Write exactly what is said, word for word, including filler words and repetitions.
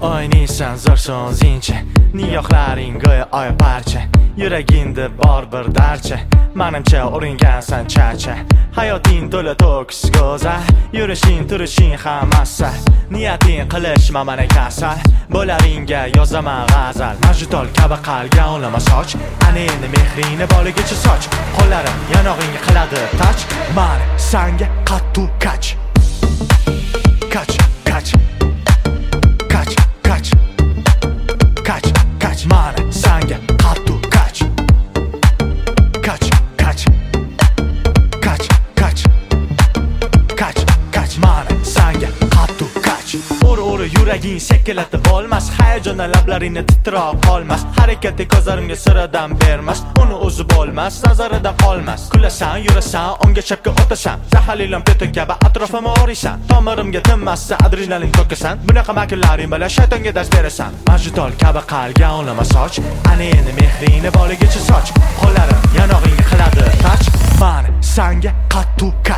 Oynaysan zo'r so'zincha, niyohlaring go'yo oy parcha. Yuragingda bor bir darcha, menimcha uringansan charcha. Hayoting to'la to'kis go'zal, yurishing turishing hammasi. Niyating qilishma meni kasal, bo'laringga yozaman g'azal. Majidol kabi qalbga olama soch, ana endi mehringni boligicha soch. Qo'llarim yanog'ingga qiladi touch, meni sanga qattu kach. Kach, kach. Kach, kach. Kach, kach. Meni sanga qattu kach. Kach, kach. Kach, kach. Kach, kach. Meni sanga qattu kach. Uri uri yuraging shakllatib olmas, hayajondan lablaringni titrab qolmas. Harakati ko'zlarimga siradan bermas, uni o'zi bo'lmas, nazaridan qolmas. Kulasan, yurasan, onga chapga o'tasan, zaharlilam peto kabi atrofimga o'raysan. Tomirimga tinmassa adrenalin to'kasan, bunaqa makunlaring bilan shaytonga dars berasan. Majidol kabi qalbga olama soch, ana endi mehringni boligicha soch. Qo'llarim yanog'ingga qiladi touch, meni sanga qattu